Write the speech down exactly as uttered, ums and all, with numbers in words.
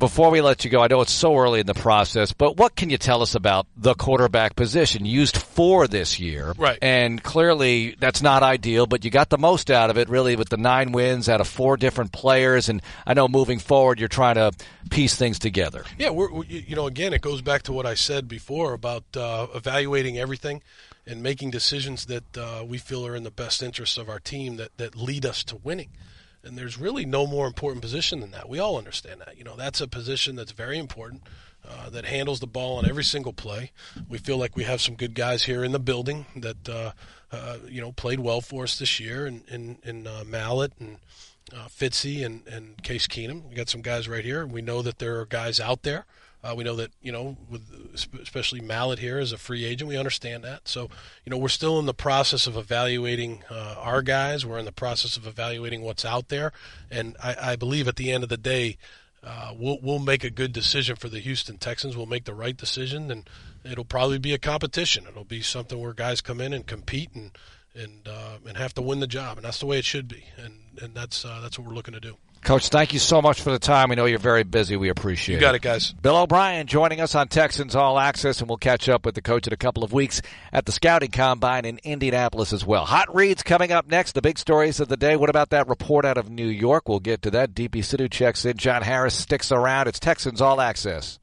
before we let you go, I know it's so early in the process, but what can you tell us about the quarterback position used for this year? Right. And clearly that's not ideal, but you got the most out of it, really, with the nine wins out of four different players. And I know moving forward you're trying to piece things together. Yeah, we're, we, you know, again, it goes back to what I said before about uh, evaluating everything and making decisions that uh, we feel are in the best interests of our team that, that lead us to winning. And there's really no more important position than that. We all understand that. You know, that's a position that's very important, uh, that handles the ball on every single play. We feel like we have some good guys here in the building that, uh, uh, you know, played well for us this year, and in, in, in uh, Mallett and uh, Fitzy and, and Case Keenum. We got some guys right here. We know that there are guys out there. Uh, we know that, you know, with especially Mallett here as a free agent, we understand that. So, you know, we're still in the process of evaluating uh, our guys. We're in the process of evaluating what's out there. And I, I believe at the end of the day, uh, we'll, we'll make a good decision for the Houston Texans. We'll make the right decision, and it'll probably be a competition. It'll be something where guys come in and compete and and uh, and have to win the job. And that's the way it should be. And, and that's uh, that's what we're looking to do. Coach, thank you so much for the time. We know you're very busy. We appreciate it. You got it, guys. Bill O'Brien joining us on Texans All Access, and we'll catch up with the coach in a couple of weeks at the Scouting Combine in Indianapolis as well. Hot reads coming up next, the big stories of the day. What about that report out of New York? We'll get to that. D P Sidhu checks in. John Harris sticks around. It's Texans All Access.